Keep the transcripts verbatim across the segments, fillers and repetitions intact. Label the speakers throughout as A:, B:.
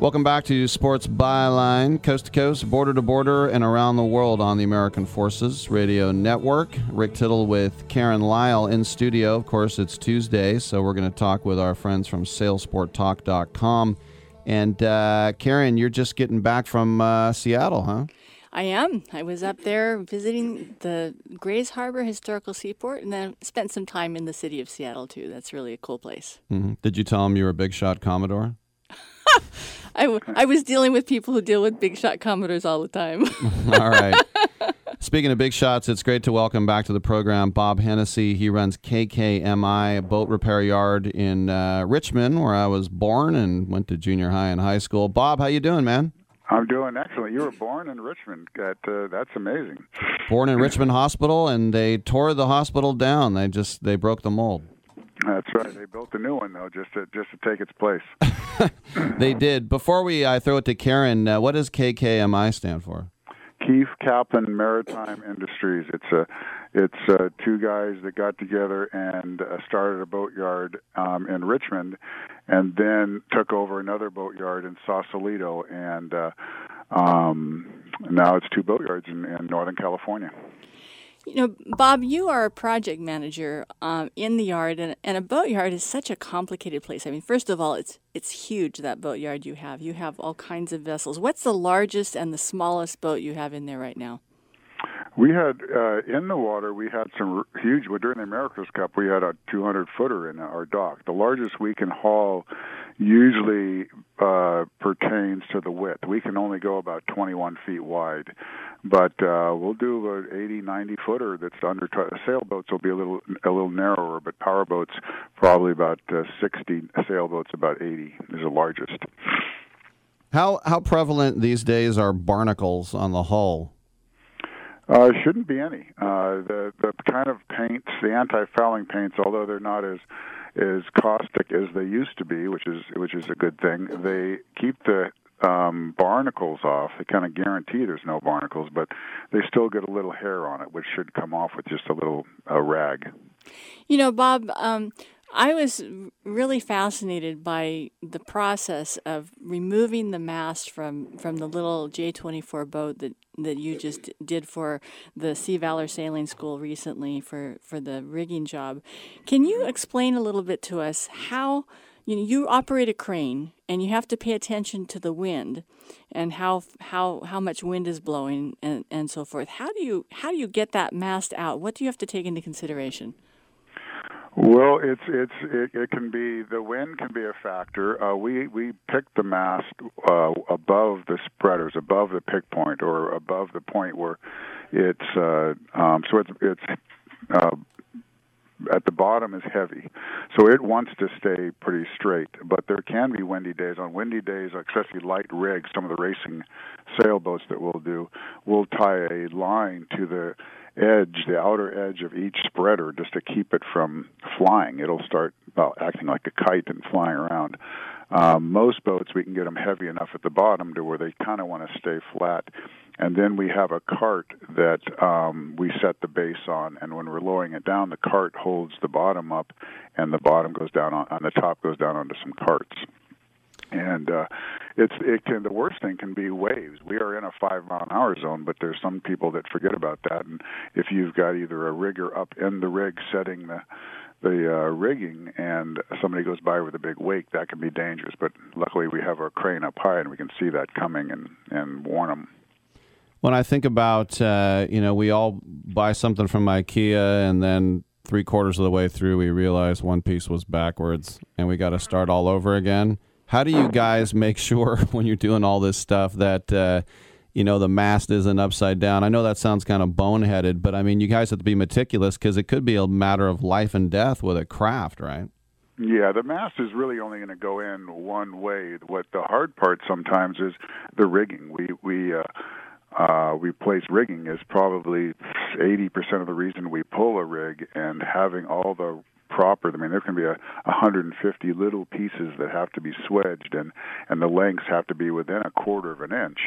A: Welcome back to Sports Byline, coast to coast, border to border, and around the world on the American Forces Radio Network. Rick Tittle with Karen Lyle in studio. Of course, it's Tuesday, so we're going to talk with our friends from sail sport talk dot com. And uh, Karen, you're just getting back from uh, Seattle, huh?
B: I am. I was up there visiting the Grays Harbor Historical Seaport, and then spent some time in the city of Seattle, too. That's really a cool place.
A: Mm-hmm. Did you tell them you were a big shot Commodore?
B: I, w- I was dealing with people who deal with big shot Commodores all the time.
A: All right. Speaking of big shots, it's great to welcome back to the program Bob Hennessy. He runs K K M I, a boat repair yard in uh, Richmond, where I was born and went to junior high and high school. Bob, how you doing, man?
C: I'm doing excellent. You were born in Richmond. That, uh, that's amazing.
A: Born in Richmond Hospital, and they tore the hospital down. They just they broke the mold.
C: That's right. They built a new one, though, just to just to take its place.
A: They did. Before we I throw it to Karen, uh, what does K K M I stand for?
C: Keith Kaplan Maritime Industries. It's a, it's uh, two guys that got together and uh, started a boatyard um, in Richmond, and then took over another boatyard in Sausalito, and uh, um, now it's two boatyards in, in Northern California.
B: You know, Bob, you are a project manager um, in the yard, and, and a boatyard is such a complicated place. I mean, first of all, it's it's huge, that boatyard you have. You have all kinds of vessels. What's the largest and the smallest boat you have in there right now?
C: We had, uh, in the water, we had some r- huge, well, during the America's Cup, we had a two hundred footer in our dock. The largest we can haul usually uh, pertains to the width. We can only go about twenty-one feet wide, but uh, we'll do an eighty, ninety footer that's under, t- sailboats will be a little a little narrower, but powerboats probably about uh, sixty, sailboats about eighty is the largest.
A: How how prevalent these days are barnacles on the hull?
C: Uh, shouldn't be any. Uh, the the kind of paints, the anti-fouling paints, although they're not as as caustic as they used to be, which is which is a good thing. They keep the um, barnacles off. They kind of guarantee there's no barnacles, but they still get a little hair on it, which should come off with just a little uh, rag.
B: You know, Bob, um, I was really fascinated by the process of removing the mast from, from the little J twenty-four boat that, that you just did for the Sea Valor Sailing School recently for, for the rigging job. Can you explain a little bit to us how, you know, you operate a crane and you have to pay attention to the wind and how how how much wind is blowing and, and so forth. How do you how do you get that mast out? What do you have to take into consideration?
C: Well, it's it's it, it can be the wind can be a factor. Uh, we we pick the mast uh, above the spreaders, above the pick point, or above the point where it's uh, um, so it's it's uh, at the bottom is heavy, so it wants to stay pretty straight. But there can be windy days. On windy days, especially light rigs, some of the racing sailboats that we'll do, we'll tie a line to the edge, the outer edge of each spreader, just to keep it from flying. It'll start well, acting like a kite and flying around. Um, most boats, we can get them heavy enough at the bottom to where they kind of want to stay flat. And then we have a cart that um, we set the base on, and when we're lowering it down, the cart holds the bottom up, and the bottom goes down on, on the top goes down onto some carts. And uh, it's it can the worst thing can be waves. We are in a five mile an hour zone, but there's some people that forget about that. And if you've got either a rigger up in the rig setting the the uh, rigging, and somebody goes by with a big wake, that can be dangerous. But luckily, we have our crane up high, and we can see that coming and and warn them.
A: When I think about, uh, you know, we all buy something from IKEA, and then three quarters of the way through, we realize one piece was backwards, and we got to start all over again. How do you guys make sure when you're doing all this stuff that, uh, you know, the mast isn't upside down? I know that sounds kind of boneheaded, but I mean, you guys have to be meticulous because it could be a matter of life and death with a craft, right?
C: Yeah, the mast is really only going to go in one way. What the hard part sometimes is the rigging. We we uh, uh, we place rigging is probably eighty percent of the reason we pull a rig, and having all the proper, I mean, there can be a one hundred fifty little pieces that have to be swedged, and, and the lengths have to be within a quarter of an inch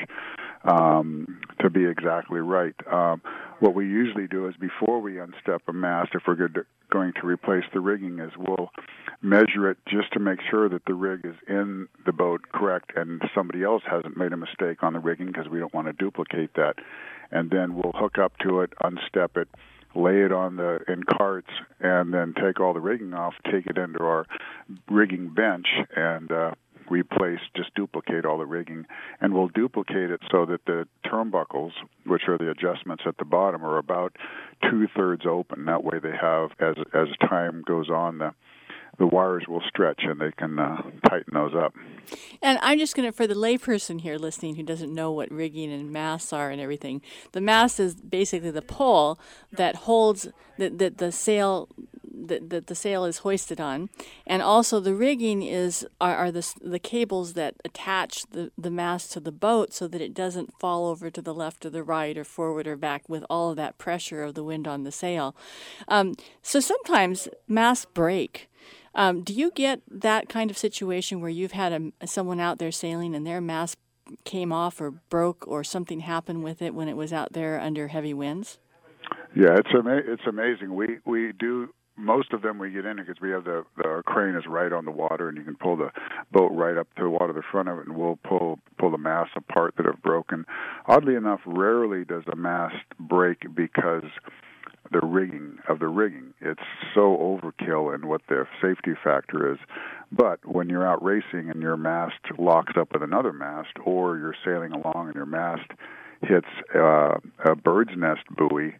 C: um, to be exactly right. Um, what we usually do is before we unstep a mast, if we're good to, going to replace the rigging, is we'll measure it just to make sure that the rig is in the boat correct and somebody else hasn't made a mistake on the rigging, because we don't want to duplicate that. And then we'll hook up to it, unstep it, lay it on the in carts, and then take all the rigging off, take it into our rigging bench, and uh, replace, just duplicate all the rigging. And we'll duplicate it so that the turnbuckles, which are the adjustments at the bottom, are about two-thirds open. That way they have, as as time goes on, the the wires will stretch and they can uh, tighten those up.
B: And I'm just going to, for the layperson here listening who doesn't know what rigging and masts are and everything, the mast is basically the pole that holds, that, that the sail that, that the sail is hoisted on. And also the rigging is are, are the, the cables that attach the, the mast to the boat so that it doesn't fall over to the left or the right or forward or back with all of that pressure of the wind on the sail. Um, so sometimes masts break. Um, do you get that kind of situation where you've had a, someone out there sailing and their mast came off or broke or something happened with it when it was out there under heavy winds?
C: Yeah, it's ama- it's amazing. We we do most of them. We get in because we have the, the our crane is right on the water, and you can pull the boat right up to the water, the front of it, and we'll pull pull the masts apart that have broken. Oddly enough, rarely does a mast break because the rigging of the rigging. It's so overkill in what the safety factor is. But when you're out racing and your mast locks up with another mast, or you're sailing along and your mast hits uh, a bird's nest buoy,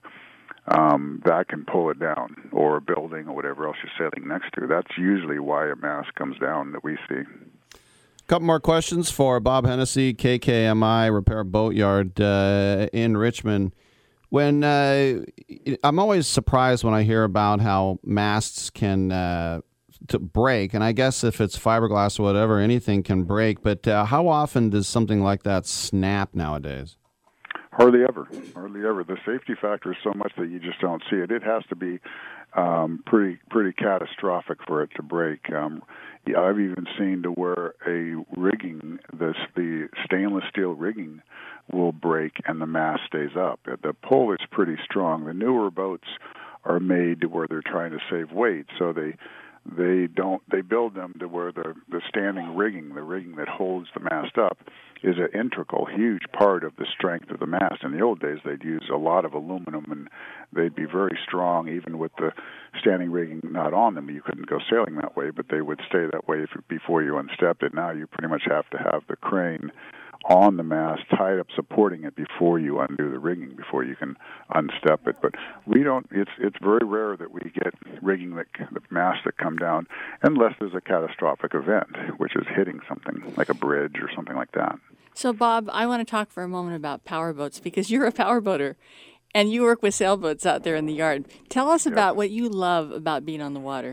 C: um, that can pull it down, or a building or whatever else you're sailing next to. That's usually why a mast comes down that we see.
A: Couple more questions for Bob Hennessy, K K M I Repair Boatyard uh, in Richmond. When uh, I'm always surprised when I hear about how masts can uh, to break, and I guess if it's fiberglass or whatever, anything can break. But uh, how often does something like that snap nowadays?
C: Hardly ever. Hardly ever. The safety factor is so much that you just don't see it. It has to be um, pretty pretty catastrophic for it to break. Um, yeah, I've even seen to where a rigging, this the stainless steel rigging, will break and the mast stays up. The pull is pretty strong. The newer boats are made to where they're trying to save weight, so they they don't they build them to where the the standing rigging, the rigging that holds the mast up, is an integral, huge part of the strength of the mast. In the old days, they'd use a lot of aluminum, and they'd be very strong, even with the standing rigging not on them. You couldn't go sailing that way, but they would stay that way if, before you unstepped it. Now you pretty much have to have the crane on the mast, tied up, supporting it before you undo the rigging, before you can unstep it. But we don't. It's it's very rare that we get rigging that the masts that come down, unless there's a catastrophic event, which is hitting something like a bridge or something like that.
B: So, Bob, I want to talk for a moment about powerboats, because you're a powerboater, and you work with sailboats out there in the yard. Tell us about
C: yeah.
B: what you love about being on the water.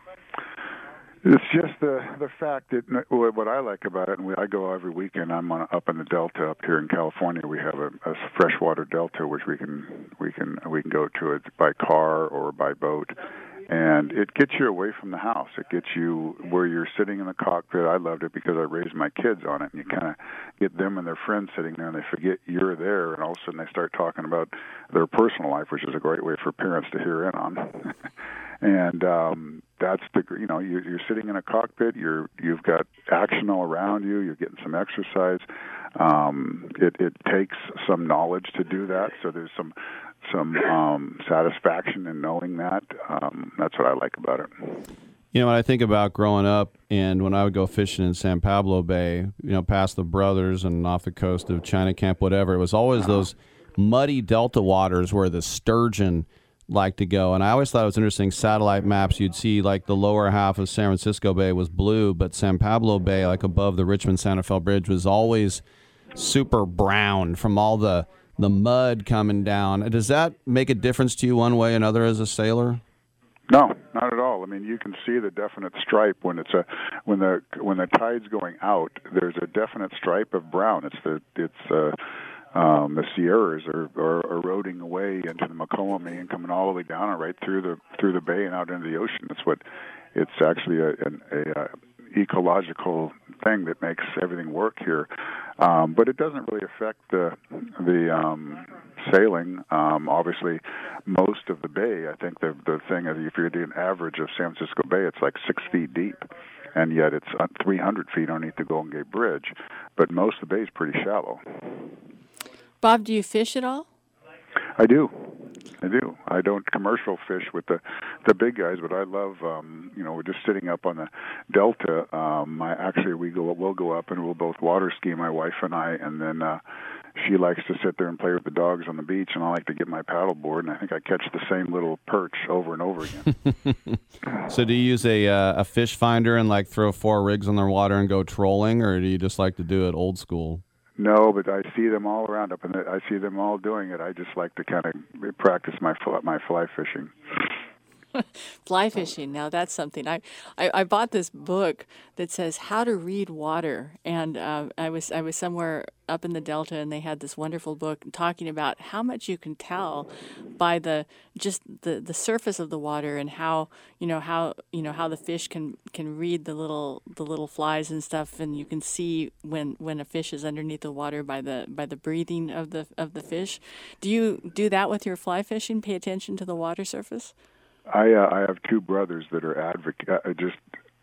C: It's just the the fact that what I like about it, and we, I go every weekend. I'm on, up in the Delta up here in California. We have a, a freshwater delta, which we can we can we can go to it by car or by boat, and it gets you away from the house. It gets you where you're sitting in the cockpit. I loved it because I raised my kids on it, and you kind of get them and their friends sitting there, and they forget you're there, and all of a sudden they start talking about their personal life, which is a great way for parents to hear in on. And um, that's the you know you're, you're sitting in a cockpit. You're you've got action all around you. You're getting some exercise. Um, it, it takes some knowledge to do that. So there's some some um, satisfaction in knowing that. Um, that's what I like about it.
A: You know, when I think about growing up and when I would go fishing in San Pablo Bay, you know, past the Brothers and off the coast of China Camp, whatever, it was always uh-huh. those muddy delta waters where the sturgeon like to go. And I always thought it was interesting, satellite maps, you'd see like the lower half of San Francisco Bay was blue, but San Pablo Bay, like above the Richmond-Santa Fe Bridge, was always super brown from all the the mud coming down. Does that make a difference to you one way or another as a sailor?
C: No, not at all. I mean, you can see the definite stripe when it's a when the when the tide's going out. There's a definite stripe of brown. It's the it's uh Um, the Sierras are, are eroding away into the Mokelumne and coming all the way down and right through the through the bay and out into the ocean. That's what it's actually a, a, a ecological thing that makes everything work here. Um, but it doesn't really affect the the um, sailing. Um, obviously, most of the bay, I think the the thing is, if you're doing average of San Francisco Bay, it's like six feet deep, and yet it's three hundred feet underneath the Golden Gate Bridge. But most of the bay is pretty shallow.
B: Bob, do you fish at all?
C: I do. I do. I don't commercial fish with the the big guys, but I love, um, you know, we're just sitting up on the delta. Um, I actually we go we'll go up and we'll both water ski, my wife and I, and then uh, she likes to sit there and play with the dogs on the beach, and I like to get my paddle board, and I think I catch the same little perch over and over again.
A: So do you use a uh, a fish finder and like throw four rigs on the water and go trolling, or do you just like to do it old school?
C: No, but I see them all around up, and I see them all doing it. I just like to kind of practice my fly, my fly fishing.
B: Fly fishing. Now that's something. I, I, I bought this book that says how to read water, and uh, I was I was somewhere up in the Delta, and they had this wonderful book talking about how much you can tell by the just the, the surface of the water, and how you know how you know how the fish can, can read the little the little flies and stuff, and you can see when, when a fish is underneath the water by the by the breathing of the of the fish. Do you do that with your fly fishing? Pay attention to the water surface?
C: I uh, I have two brothers that are advocate, uh, just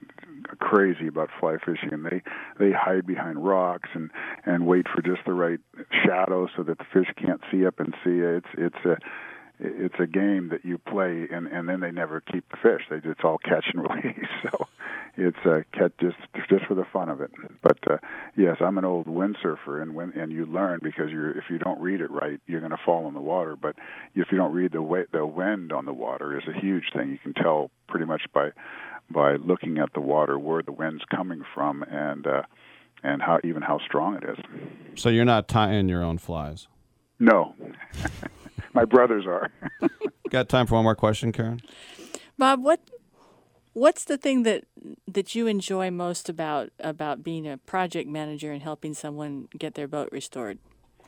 C: crazy about fly fishing, and they, they hide behind rocks and, and wait for just the right shadow so that the fish can't see up and see it. It's it's a it's a game that you play, and, and then they never keep the fish. They it's all catch and release. So it's uh, catch just just for the fun of it. But uh, yes, I'm an old windsurfer, and when and you learn because you're if you don't read it right, you're going to fall in the water. But if you don't read the way, the wind on the water is a huge thing. You can tell pretty much by by looking at the water where the wind's coming from, and uh, and how even how strong it is.
A: So you're not tying your own flies?
C: No. My brothers are.
A: Got time for one more question, Karen?
B: Bob, what what's the thing that that you enjoy most about about being a project manager and helping someone get their boat restored?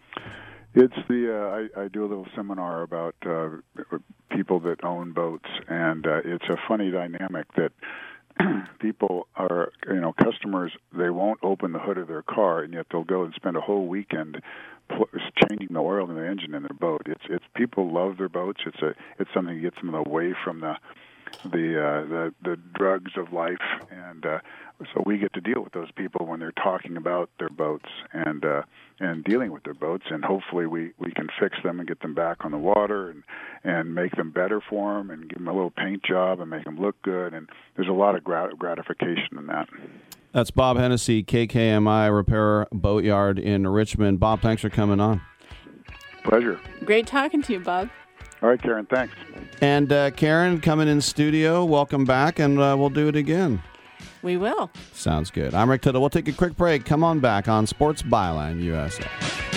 C: It's the uh, I, I do a little seminar about uh, people that own boats, and uh, it's a funny dynamic that people are, you know, customers, they won't open the hood of their car, and yet they'll go and spend a whole weekend changing the oil in the engine in their boat. It's it's people love their boats. It's a it's something that gets them away from the the uh, the, the drugs of life, and uh, so we get to deal with those people when they're talking about their boats and uh, and dealing with their boats, and hopefully we, we can fix them and get them back on the water and and make them better for them and give them a little paint job and make them look good. And there's a lot of grat- gratification in that.
A: That's Bob Hennessy, K K M I Repair Boatyard in Richmond. Bob, thanks for coming on.
C: Pleasure.
B: Great talking to you, Bob.
C: All right, Karen, thanks.
A: And uh, Karen, coming in studio, welcome back, and uh, we'll do it again.
B: We will.
A: Sounds good. I'm Rick Tittle. We'll take a quick break. Come on back on Sports Byline U S A.